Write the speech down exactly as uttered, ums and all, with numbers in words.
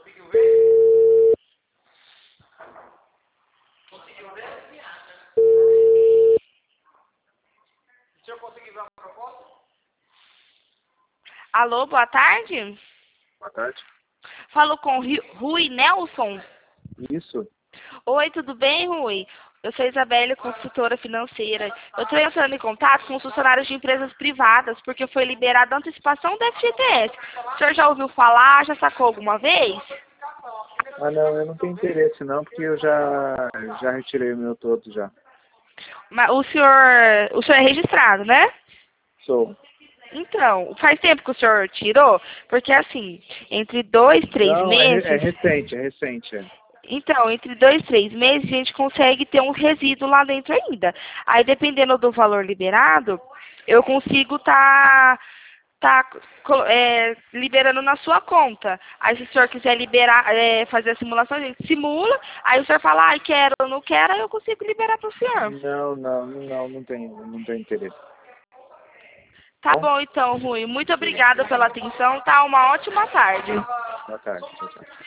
Conseguiu ver? O senhor conseguiu ver uma proposta? Alô, boa tarde. Boa tarde. Falo com Ri- Rui Nelson. Isso. Oi, tudo bem, Rui? Eu sou Isabelle, consultora financeira. Eu estou entrando em contato com os funcionários de empresas privadas, porque foi liberada a antecipação do F G T S. O senhor já ouviu falar? Já sacou alguma vez? Ah, não, eu não tenho interesse não, porque eu já, já retirei o meu todo já. Mas o senhor, o senhor é registrado, né? Sou. Então, faz tempo que o senhor tirou? Porque assim, entre dois, três Não, é, re- é meses... recente, é recente. É. Então, entre dois e três meses, a gente consegue ter um resíduo lá dentro ainda. Aí, dependendo do valor liberado, eu consigo estar tá, tá, co- é, liberando na sua conta. Aí, se o senhor quiser liberar, é, fazer a simulação, a gente simula. Aí, o senhor fala, ai, quero ou não quero, aí eu consigo liberar para o senhor. Não, não, não, não tenho, não tenho interesse. Tá Bom? bom, então, Rui. Muito obrigada pela atenção. Tá? Uma ótima tarde. Boa tarde. Tchau, tchau.